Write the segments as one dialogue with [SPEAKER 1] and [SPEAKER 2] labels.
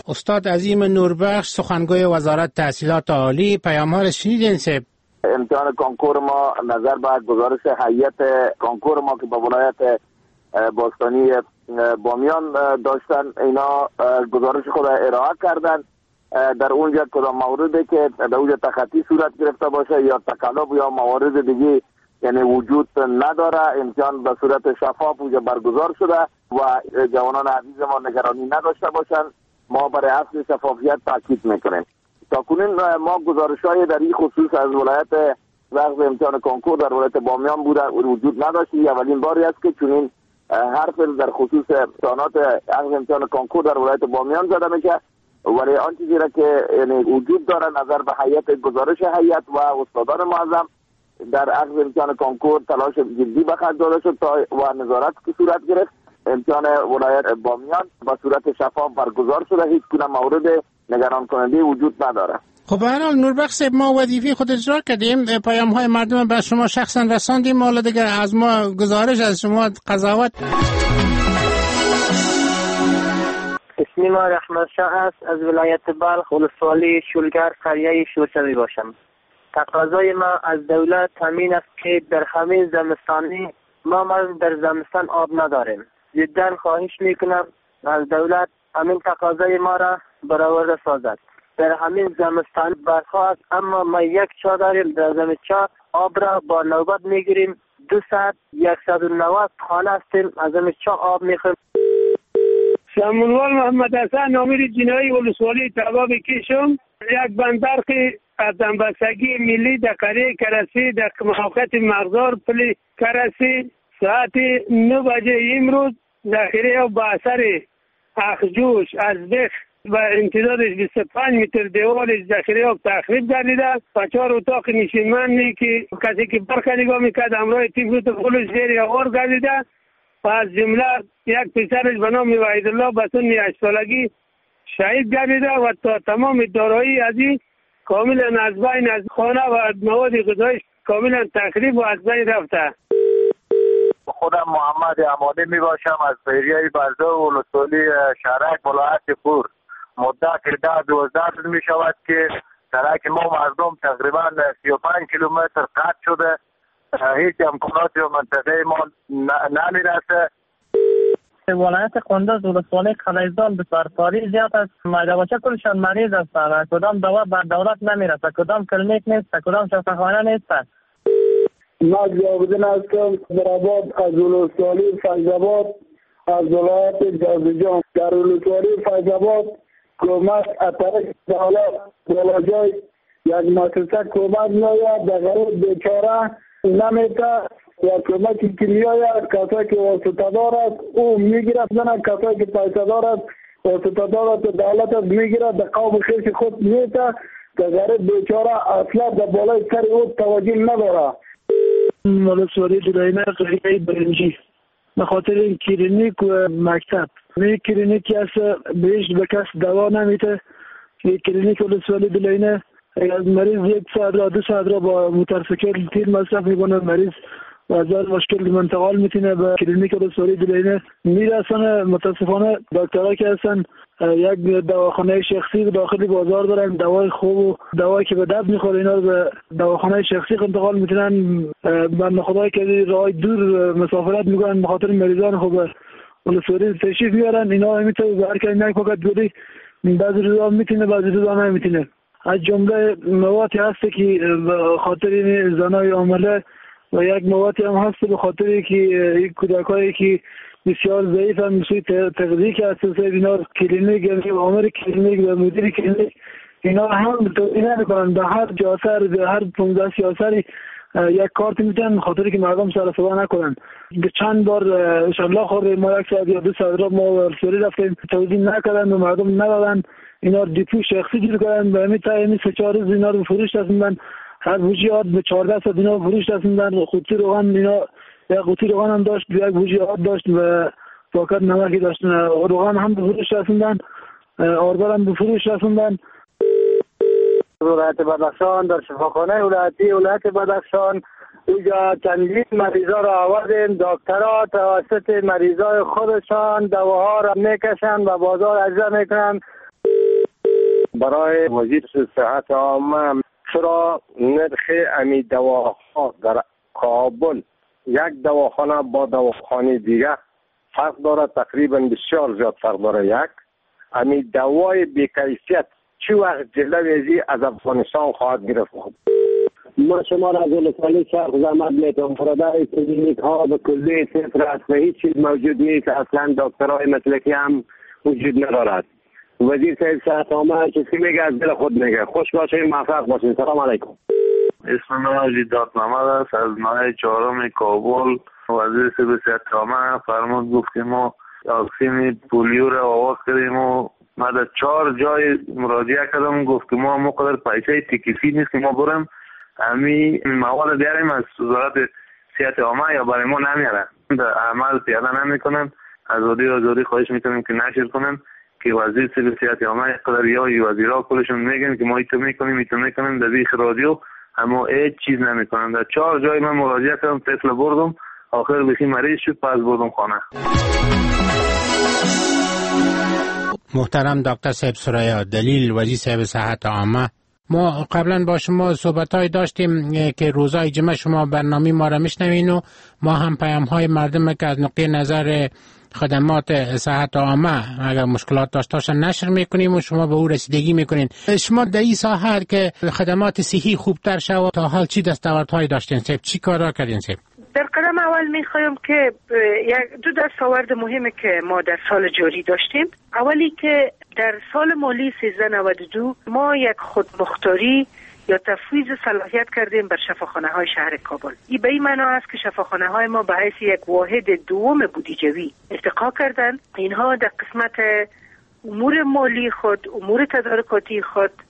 [SPEAKER 1] استاد عظیم نوربخش سخنگوی وزارت تحصیلات عالی، پیام ها را شنیدین سب؟
[SPEAKER 2] امتحان کنکور ما نظر به گزارش هیئت کنکور ما که با ولایت باستانی بامیان داشتن، اینا گزارش خود ارائه کردن. در اونجا کدام موردی که در اونجا تخطی صورت گرفته باشه یا تقلب یا موارد دیگه یعنی وجود نداره، امتحان به صورت شفاف اونجا برگزار شده و جوانان عزیز ما نگرانی نداشته باشن. ما برای اصل شفافیت تاکید میکنیم. تاکنون ما گزارش‌های در این خصوص از ولایت لغو امتحان کنکور در ولایت بامیان بوده وجود نداشت. اولین باری است که چنین حرف در خصوص امتحانات امتحان کنکور در ولایت بامیان زده میشه، ولی آن چیزی را که یعنی وجود داره نظر به هیئت گزارش هیئت و استادان معظم در اخذ امتحان کنکور تلاش جدی به خرج داده شد تا و نظارت که صورت گرفت. امتحان ولایت بامیان با صورت شفاف برگزار شده، هیچ گونه مورد نگران کننده وجود نداره.
[SPEAKER 1] خب به هر حال نوربخش صاحب، ما وظیفه خود اجرا کردیم، پیام های مردم به شما شخصا رساندیم، حالا دیگه از ما گزارش از شما قضاوت.
[SPEAKER 3] اسمی ما رحمت شاه است، از ولایت بلخ، ولسوالی شولگر، قریه شورشوی باشم. تقاضای ما از دولت همین است که در همین زمستانی ما در زمستان آب نداریم. جدا خواهش میکنم از دولت همین تقاضای ما را برآورده سازد. در همین زمستان برخا است، اما ما یک چا داریم. در زمستان آب را با نوبت میگیریم. 190 خانه هستیم، از زمستان آب میخوریم.
[SPEAKER 4] شمونوال محمد حسن، امیر جنایی، ولسوالی تباب کشم. یک بندرخ از دنبستگی ملی در قریه کرسی در موقعیت مغزار پلی کرسی ساعت 9 بجه امروز ذخیره با اثر اخجوش از بخ و امتدادش 25 متر دیوارش ذخیره آب تخریب گردیده و 4 اتاق نشیمنی که کسی که برخ نگاه میکرد همراه تیفوت خلوش زیر آوار گردیده و از جمله یک پسرش به نام وحیدالله به سن 8 سالگی شهید گردیده و تا تمام دارایی از این کاملا از بین از خانه و مواد غذایی کاملا تخریب و از بین رفته.
[SPEAKER 2] خودم محمد عمادی می باشم از پیریه برده و ولسوالی شهرک ولایت پور. مدت 10-12 روز می شود که سرک ما مردم تقریبا 35 کیلومتر قطع شده، هیچ امکاناتی و منطقه ما نمی رسه.
[SPEAKER 3] ولایت قندوز ولسوالی خلیزان به سرکاری زیاد است. مایدابچه کلشان مریض هستند، کدام دوا بر دولت نمیرسه، کدام کلینیک نیست، کدام شفاخانه نیست.
[SPEAKER 5] ما جاودن هستم در آباد از ولسوالی فیض‌آباد از ولایت جازجان. در ولسوالی فیض‌آباد کمک اترک دولت بلاجای یک مؤسسه کمک می‌آید در غریب بیچاره نمیته و کمک کنیای کسایی که واسطه‌دار است او میگیرد، نه کسایی که پیسه‌دار است واسطه‌دار است دولت است میگیرد در قوم خیش خود میته در غریب بیچاره اصلا در بالای سر او توجه نداره.
[SPEAKER 4] ولسوالی دلینه قریه برنجی به خاطر این کلینیک و مکتب. این کلینیکی است بهش به کس دوا نمیده. این کلینیک ولسوالی دلینه از مریض 1 ساعت را 2 ساعت را با موتورسیکل تیر مصرف میکنه، مریض و از مشکل منتقال میتونه به کلینیک ولسوالی دلینه میرسونه. متاسفانه دکترها که هستن یک دواخانه شخصی داخلی بازار دارن، دوای خوب و دوایی که به درد میخوره اینا رو به دواخانه شخصی انتقال میتونن. بنده خدایی که راه دور مسافرت میکنن به خاطر مریضان خوب ولسوالی تشریف میارن، اینا میتونه به هر کسی یک پاکت گلی بعضی روزا میتونه بعضی روزا نمیتونه. از جمله موادی هست که به خاطر این زنای عامله و یک موادی هم هست به خاطر که این کودکایی که بسیار ضعیف هم مثل تغذیه که اساسه اینا کلینیک یعنی عامل کلینیک و مدیر کلینیک اینا هم توضیح نمیکنن. به هر جاسر به هر 15 سیاسری یک کارت میتونن خاطری که مردم سر صدا نکنن. به چند بار انشالله خورده ما 1 ساعت یا 2 ساعت را ما ورسوری رفتیم توضیح نکردن و مردم ندادن. اینا دیپو شخصی جور کردن به همین تا همین 3-4 روز اینا رو فروش رسوندن. هر بوجی آب به 14 ساعت اینا فروش رسوندن. قوطی روغن اینا یک قوطی روغن هم داشت، یک بوجی آب داشت و پاکت نمکی داشت. روغن هم به فروش رسوندن، آردار هم به فروش رسوندن.
[SPEAKER 3] ولایت بدخشان در شفاخانه ولایت بدخشان اینجا چندین مریضا را آوردیم. دکترها توسط مریضای خودشان دواها را میکشن و بازار اجرا میکنن.
[SPEAKER 6] برای وزیر صحت عامه چرا نرخ امی دواها در کابل یک دواخانه با دواخانه دیگه فرق داره، تقریبا بسیار زیاد فرق داره. یک امی دوای بی‌کیفیت چی وقت جلوی از افغانستان خواهد گرفت؟
[SPEAKER 7] ما شما را از ولسوالی شرق زحمت میتونم فرادای کلینیک ها و کلی صفر است و هیچ چیز موجود نیست. اصلا دکترهای مسلکی هم وجود ندارد. وزیر صحت عامه چیزی میگه از دل خود میگه. خوش باشین، موفق باشین. سلام علیکم.
[SPEAKER 8] اسم من جیدات محمد است از ماه 4 کابل. وزیر صحت عامه فرمود گفت که ما واکسن پولیو را آغاز کردیم و ما در 4 جای مراجعه کردم. گفت که ما مقدار پیسه تکلیفی نیست که ما برم همین مواد بیاریم از وزارت صحت عامه یا برای ما نمیارن، در عمل پیاده نمیکنن. از آزادی خواهش میکنیم که نشر کنن که وزیر صحت عامه قدر یا وزیرا کلشون میگن که ما ایتو میکنیم در بیخ رادیو اما هیچ چیز نمیکنن. در 4 جای من مراجعه کردم، طفل بردم، آخر بخی مریض شد، پس بردم خانه.
[SPEAKER 1] محترم دکتر صاحب سریا دلیل وزیر صاحب صحت عامه، ما قبلا با شما صحبت‌های داشتیم که روزای جمعه شما برنامه ما را میشنوین و ما هم پیام‌های مردم که از نقطه نظر خدمات صحت عامه اگر مشکلات داشته نشر میکنیم و شما به او رسیدگی میکنین. شما در این ساحه که خدمات صحی خوبتر شود تا حال چی دستاوردهای داشتین صاحب؟ چی کارا کردین صاحب؟
[SPEAKER 9] در قدم اول میخوایم که دو دستاورد مهمه که ما در سال جاری داشتیم. اولی که در سال مالی 1392 ما یک خودمختاری یا تفویض صلاحیت کردیم بر شفاخانه های شهر کابل. این به این معنا است که شفاخانه های ما به حیث یک واحد دوم بودجوی ارتقا کردند. اینها در قسمت امور مالی خود، امور تدارکاتی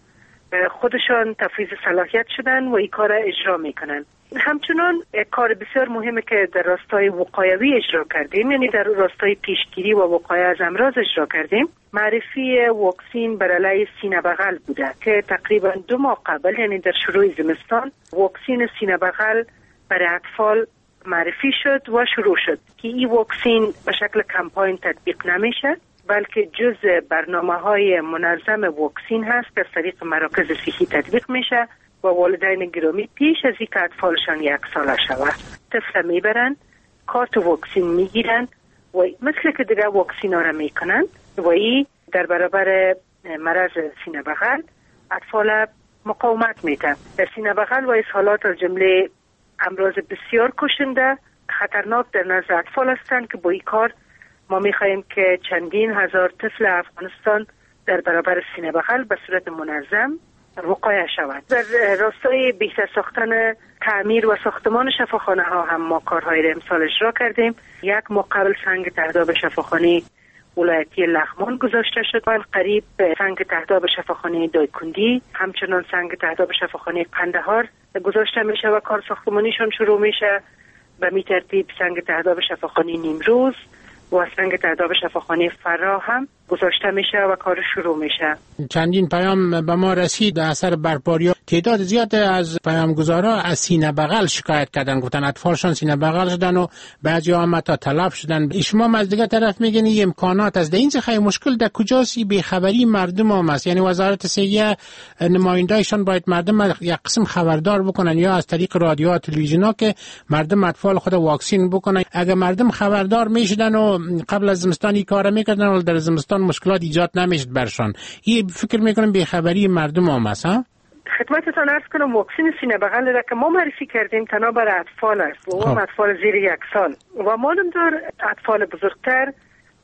[SPEAKER 9] خودشان تفویض صلاحیت شدن و این کار اجرا میکنن. همچنان کار بسیار مهمه که در راستای وقایوی اجرا کردیم، یعنی در راستای پیشگیری و وقایع از امراض اجرا کردیم. معرفی واکسین بر علیه سینه بغل بوده که تقریبا 2 ماه قبل، یعنی در شروع زمستان، واکسین سینه بغل برای اطفال معرفی شد و شروع شد که این واکسین به شکل کمپاین تطبیق نمیشه بلکه جزء برنامه‌های منظم واکسین هست که از طریق مراکز صحی تطبیق میشه و والدین گرامی پیش از اینکه اطفالشان 1 ساله شود طفل میبرن، کارت واکسین میگیرن و مثل که دیگه واکسین ها را میکنن و این در برابر مرض سینه بغل اطفال مقاومت میده. در سینه بغل و اسهالات از جمله امراض بسیار کشنده خطرناک در نزد اطفال هستند که با این کار ما میخواهیم که چندین هزار طفل افغانستان در برابر سینه بغل به صورت منظم وقایع شود. در راستای بهتر ساختن تعمیر و ساختمان شفاخانه ها هم ما کارهای را امسال اجرا کردیم. یک ماه قبل سنگ تهداب شفاخانه ولایتی لغمان گذاشته شد و قریب سنگ تهداب شفاخانه دایکندی، همچنان سنگ تهداب شفاخانه قندهار گذاشته میشه و کار ساختمانیشون شروع میشه. به می ترتیب سنگ تهداب شفاخانه نیمروز و سنگ تهداب شفاخانه فراه هم گذاشته میشه و کار شروع میشه.
[SPEAKER 1] چندین پیام به ما رسید اثر برپایی. تعداد زیاد از پیامگزارا از سینه بغل شکایت کردن، گفتن اطفالشان سینه بغل شدن و بعضی ها حتی تلف شدن. شما از دیگه طرف میگین این امکانات از این خیلی مشکل در کجاست؟ بی‌خبری مردم هم است. یعنی وزارت صحت نمایندهایشان باید مردم یک قسم خبردار بکنن یا از طریق رادیو و تلویزیونا که مردم اطفال خود واکسین بکنن. اگر مردم خبردار میشدن و قبل از زمستان این کارا میکردن و در زمستان مشکلات ایجاد نمیشد برشان. این فکر میکنم بی‌خبری مردم هم است.
[SPEAKER 9] خدمتتان عرض کنم واکسن سینه بغل را که ما معرفی کردیم تنها برای اطفال است و اون اطفال زیر 1 سال و معلوم دار اطفال بزرگتر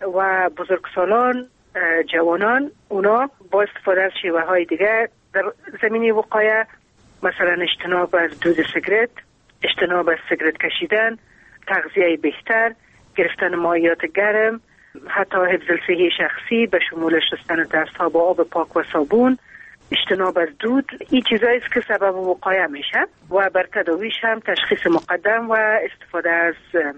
[SPEAKER 9] و بزرگسالان جوانان اونا با استفاده از شیوه های دیگه در زمینه وقایع، مثلا اجتناب از دود سیگرت، اجتناب از سیگرت کشیدن، تغذیه بهتر، گرفتن مایعات گرم، حتی حفظ صحی شخصی به شمول شستن دست‌ها با آب پاک و صابون، اجتناب از دود، این چیزایی است که سبب وقایع میشه و بر تداویش هم تشخیص مقدم و استفاده از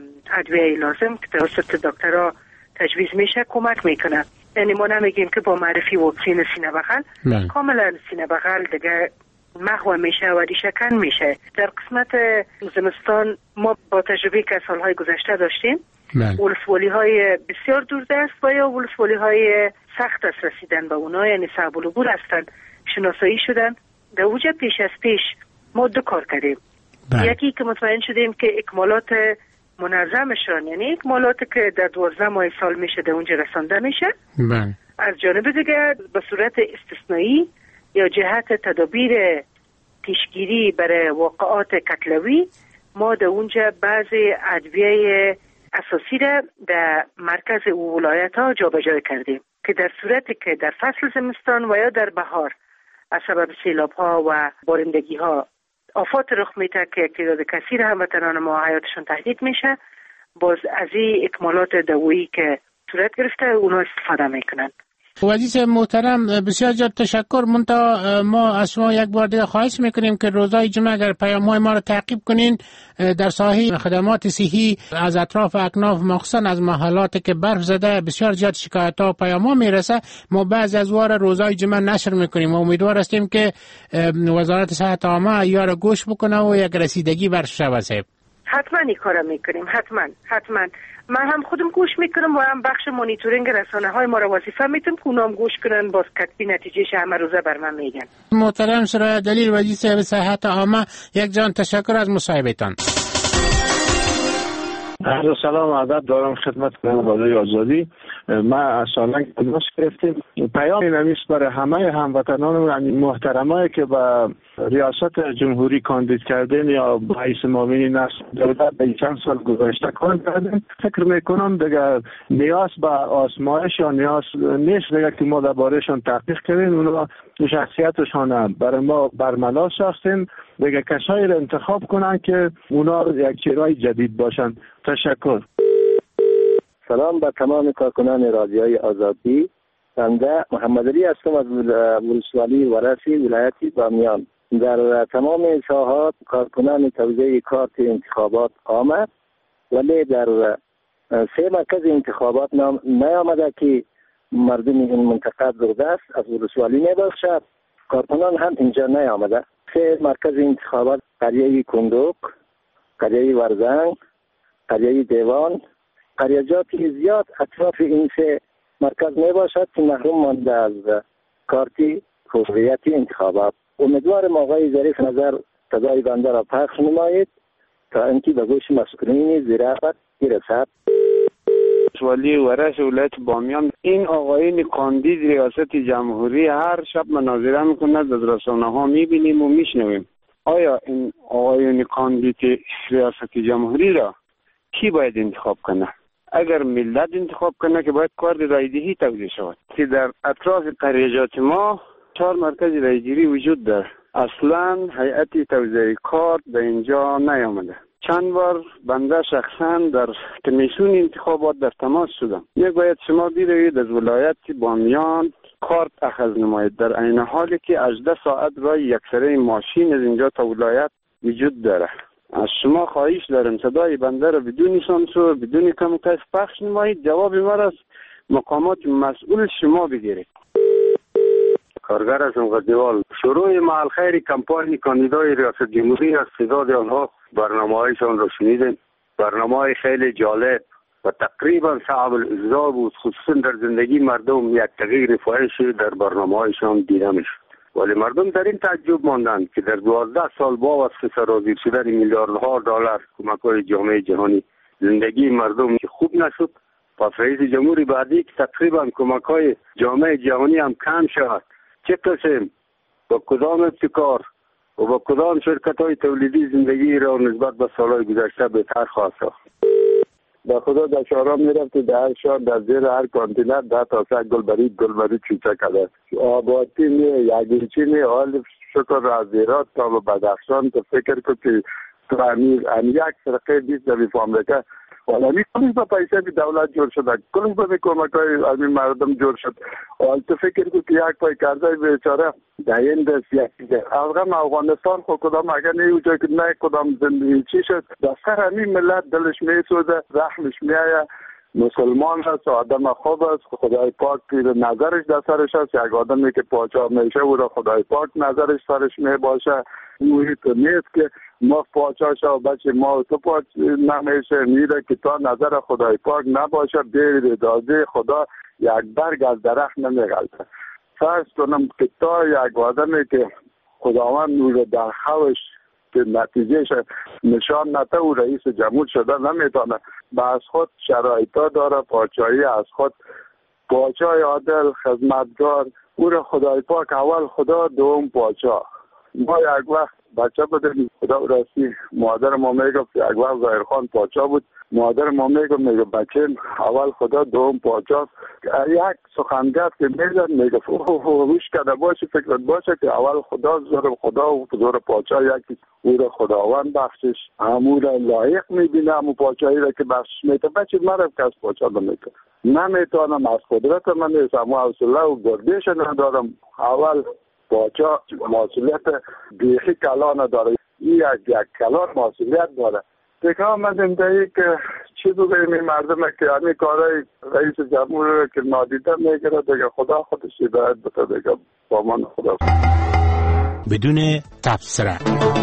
[SPEAKER 9] ادویه لازم که توسط دکترها تجویز میشه کمک میکنه. یعنی ما نمیگیم که با معرفی واکسن سینه بغل کاملا سینه بغل دیگه محو میشه و ریشه‌کن میشه. در قسمت زمستان ما با تجربه که سالهای گذشته داشتیم ولسوالی های بسیار دوردست و یا ولسوالی های سخت است رسیدن به اونا، یعنی صعب العبور هستند، شناسایی شدن. در اوجه پیش از پیش ما دو کار کردیم. یکی که مطمئن شدیم که اکمالات منظمشان، یعنی اکمالاتی که در 12 ماه سال میشه در اونجا رسانده میشه. از جانب دیگر به صورت استثنایی یا جهت تدابیر پیشگیری برای واقعات کتلوی ما در اونجا بعضی ادویه اساسی را در مرکز او ولایت ها جابجا کردیم که در صورتی که در فصل زمستان و یا در بهار از سبب سیلاب ها و بارندگی ها آفات رخ میده که تعداد کثیر هموطنان ما حیاتشون تهدید میشه، باز از این اکمالات دوایی که صورت گرفته اونا استفاده میکنن.
[SPEAKER 1] عزیز محترم بسیار زیاد تشکر. منتها ما از شما یک بار دیگه خواهش میکنیم که روزهای جمعه اگر پیام‌های ما رو تعقیب کنین در ساحه خدمات صحی از اطراف اکناف، مخصوصا از محلات که برف زده بسیار زیاد شکایت‌ها و پیام‌ها میرسه، ما بعضی از واره روزهای جمعه نشر میکنیم. امیدوار هستیم که وزارت صحت عامه یارو گوش بکنه و یک رسیدگی برش شود.
[SPEAKER 9] حتما این کارا میکنیم، حتما من هم خودم گوش میکنم و هم بخش مانیتورینگ رسانه های ما را وظیفه میتونم که اونام گوش کنن، باز کتبی نتیجهش همه روزه بر من میگن.
[SPEAKER 1] محترم سرایت دلیل وزیر صحت عامه، یک جان تشکر از مصاحبهتان.
[SPEAKER 10] عرض سلام و ادب دارم خدمت بنده آزادی. ما از سالنگ تماس گرفتیم. پیام نمیست برای همه هموطنان محترمایی که به ریاست جمهوری کاندید کردن یا رئیس معاون نصر دولت به چند سال گذشته کار کردن. فکر میکنم دیگه نیاز به آزمایش یا نیاز نیست دیگه که ما دربارهشان تحقیق کنیم. اونا شخصیتشان برای ما برملا ساختیم. دیگه کسایی را انتخاب کنن که اونا یک چهره جدید باشن. تشکر.
[SPEAKER 11] سلام به تمام کارکنان رادیوی آزادی. بنده محمد علی هستم از ولسوالی ورسی ولایت بامیان. در تمام ساحات کارکنان توزیع کارت انتخابات آمد، ولی در 3 مرکز انتخابات نیامده که مردم این منطقه دردست از ولسوالی میبخشد. کارکنان هم اینجا نیامده. 3 مرکز انتخابات قریه کندوک، قریه ورزنگ، قریه دیوان، قریجات زیاد اطراف این 3 مرکز می باشد که محروم مانده از کارتی هویت انتخابات. امیدوارم آقای ظریف نظر صدای بنده را پخش نمایید تا اینکه به گوش مسئولین زیرافت برسد.
[SPEAKER 12] ولی ورش ولایت بامیان، این آقایان کاندید ریاست جمهوری هر شب مناظره میکنند، از رسانه ها میبینیم و میشنویم. آیا این آقایان کاندید ریاست جمهوری را کی باید انتخاب کنه؟ اگر ملت انتخاب کنه که باید کار رایدهی توزیع شود که در اطراف قریجات ما 4 مرکز رایگیری وجود داره. اصلا هیئت توزیع کارت به اینجا نیامده. چند بار بنده شخصا در کمیسیون انتخابات در تماس شدم. باید شما بیروید از ولایت بامیان کارت اخذ نمایید، در عین حالی که 18 ساعت راه یکسره ماشین از اینجا تا ولایت وجود داره. از شما خواهش دارم صدای بنده را بدون سانسور بدون کمیته پخش نمایید. جواب ما را از مقامات مسئول شما بگیرید.
[SPEAKER 6] کارگر از قدیوال. شروع محل خیر کمپانی کاندیدای ریاست جمهوری از تعداد آنها برنامه‌هایشان را شنیدیم. برنامه‌های خیلی جالب و تقریبا صعب الاجرا بود، خصوصا در زندگی مردم یک تغییر فاحشی در برنامه‌هایشان دیده می‌شد. ولی مردم در این تعجب ماندند که در 12 سال بعد از سرازیر شدن میلیاردها دلار کمک‌های جامعه جهانی زندگی مردم خوب نشد. پس رئیس جمهوری بعدی که تقریبا کمک‌های جامعه جهانی هم کم شود، چه قسم با کدام ابتکار و با کدام شرکت‌های تولیدی زندگی را نسبت به سال‌های گذشته بهتر خواهد ساخت.
[SPEAKER 5] به خدا در شهرها میرفت که در هر شهر در زیر هر کانتینر 10 تا 100 گلبری چوچه کرده. آبادی یگیچی حال شکر از ایراد تا به بدخشان تو فکر کن که تو یک فرقه دیست در آمریکا والا کلش با پیسه که دولت جور شده، کلش با کمک‌های از این مردم جور شد. حال تو فکر کن که یک پای کرده بیچاره در این دست یکیده. افغانستان خود کدام اگر نیوجه که نه کدام زندگی چی شد، در سر همین ملت دلش میسوزه، رحمش میآید. مسلمان هست و آدم خوب است، خدای پاک نظرش در سرش هست. یک آدمی که پاچا میشه او را خدای پاک نظرش سرش میباشه. محیط نیست که ما پاچاشا بچه ما تو پاچ نمیشه میره که تا نظر خدای پاک نباشه بیر داده خدا یک برگ از درخت نمیغلطه. فرض کنم که تا یک آدمی که خداوند نور در خوش که نتیجهش نشان نده او رئیس جمهور شده نمیتونه. با از خود شرایطا داره، پاچایی از خود، پاچای عادل خدمتگار، او را خدای پاک اول خدا دوم پاچا. ما یک وقت بچه بودیم، خدا راستی مادر ما میگفت یک وقت ظاهر خان پاچا بود، مادر ما میگه بچه اول خدا دوم پاچا. یک سخنگفت که میزد میگفت روش کده باشه فکرت باشه که اول خدا زور خدا و زور پاچا یکی، او را خداوند بخشش همون را لایق میبینه، همون پاچایی را که بخشش میده. بچه مرد کس پاچا نمیکنه، نمیتونم از قدرت من نیست، اما حوصله و گردش ندارم. اول پاچا مسئولیت بیخی کلان داره، یک کلان مسئولیت داره. دیگه آمدیم دهی که چی بگویم این مردم که همین کارهای رئیس جمهور که نادیده میگیره، دیگه خدا خودش هدایت بده. دیگه با من خدا
[SPEAKER 1] بدون تبصره.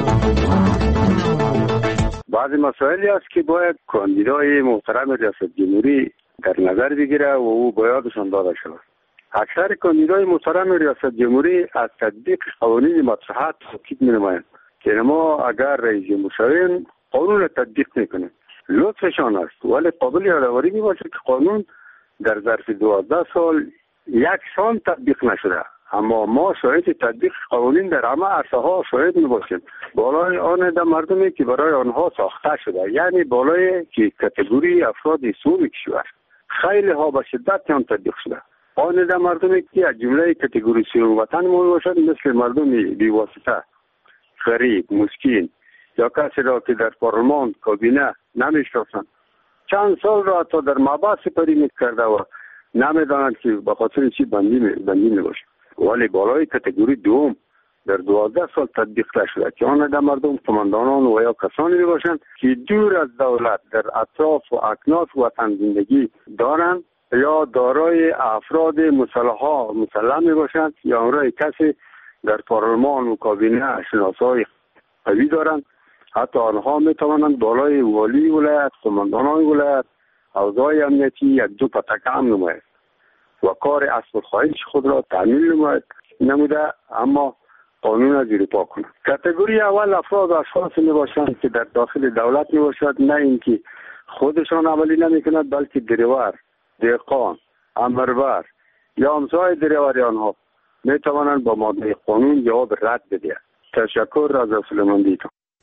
[SPEAKER 12] بعضی مسائلی است که باید کاندیدای محترم ریاست جمهوری در نظر بگیره و او بایدشان داده شود. اکثر کاندیدای محترم ریاست جمهوری از تطبیق قوانین مطرحات تاکید می‌نمایند که ما اگر رئیس جمهور شویم قانون را تطبیق میکنیم. لطفشان است، ولی قابل یادآوری میباشد که قانون در ظرف 12 سال یک سال تطبیق نشده، اما ما شاهد تطبیق قوانین در همه عرصه ها شاهد میباشیم. بالای آن در مردمی که برای آنها ساخته شده، یعنی بالای که کاتگوری افراد سوری کشور خیلی ها به شدت هم تطبیق شده. آن در مردمی که از جمله کاتگوری سوری وطن باشد، مثل مردم بی‌واسطه، غریب، مسکین یا کسی را که در پارلمان کابینه نمیشناسند، چند سال را تا در مباحث سپری میکرده و نمیدانند که به خاطر چی بندی میباشه. ولی بالای کاتگوری دوم در 12 سال تطبیق شده که آن در مردم قماندانان و یا کسانی باشند که دور از دولت در اطراف و اکناف وطن زندگی دارند یا دارای افراد مسلح میباشند یا آنرای کسی در پارلمان و کابینه شناسای قوی دارند. حتی آنها میتوانند بالای والی ولایت، قماندانان ولایت، اوضاع امنیتی یک دو پتک هم نماید و کار اصل خواهش خود را تعمیل نموده، اما قانون را زیر پا کنند. کاتگوری اول افراد و اشخاص میباشند که در داخل دولت میباشد، نه اینکه خودشان عملی نمیکنند بلکه دریور، دهقان، امربر یا امضای دریوری آنها میتوانند با ماده قانون جواب رد بدهند. تشکر رضا سلیمانی.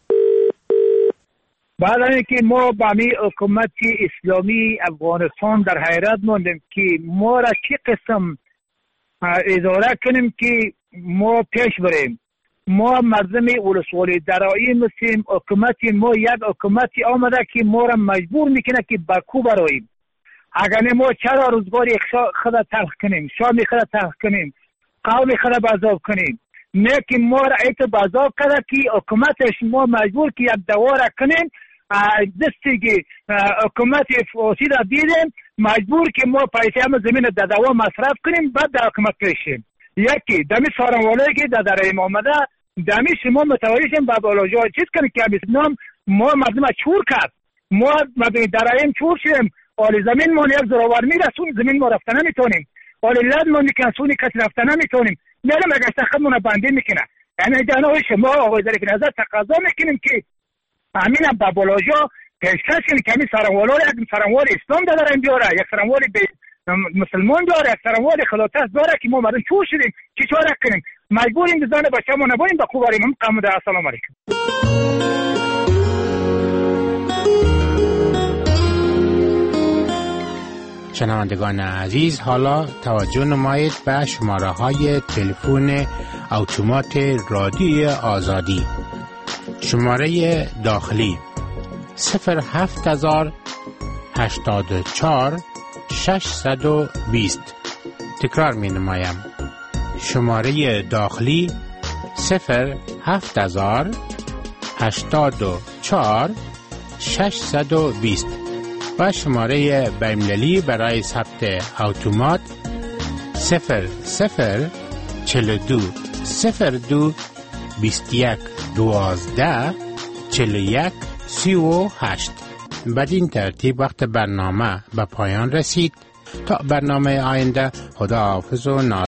[SPEAKER 13] بعد از اینکه ما با می حکومت اسلامی افغانستان در حیرت ماندیم که ما را چی قسم اداره کنیم که ما پیش بریم. ما مردم ولسوالی درایی مثل حکومت ما یک حکومتی آمده که ما را مجبور میکنه که برکو براییم. اگر ما چرا روزگار خود تلخ کنیم، شام خود تلخ کنیم، قوم خود بازاب کنیم، نه که ما را ایت بازاب کرده که حکومتش ما مجبور که یک دواره کنیم. دستی که حکومت فاسد را دیدیم مجبور که ما پیسه همه زمین در دوا مصرف کنیم، بعد در حکومت کشیم. یکی دمی سارنوالایی که در این آمده دمی شما متوجهشیم با بالاجا چیز کنیم که نام ما مردم چور کرد، ما مردم درائیم چور شدیم. آلی زمین ما یک زراور میرسون، زمین ما رفتن نمیتونیم. آلی لد ما میکنسونی کسی رفتن نمیتونیم. نرم اگر سخمون بنده میکنه. یعنی جناب شما آقای ظریف نظر تقاضا میکنیم که همین با بالاجا پیشکش کنیم که همین سرانوالار یک سرانوال اسلام دارن بیاره، یک سرانوال مسلمان داره، یک سرانوال خلافت داره که ما مردم چور شدیم. چی چاره کنیم؟ مجبوریم بزنه بچه ما نباییم با خوب بریم. قام در السلام علیکم.
[SPEAKER 1] شنوندگان عزیز، حالا توجه نمایید به شماره های تلفن اتومات رادیوی آزادی. شماره داخلی 07084 620. تکرار می نمایم. شماره داخلی 07084 620 و شماره بین‌المللی برای ثبت اتومات 0042 02 21 12 41 38. بدین ترتیب وقت برنامه به پایان رسید. تا برنامه آینده، خدا حافظ و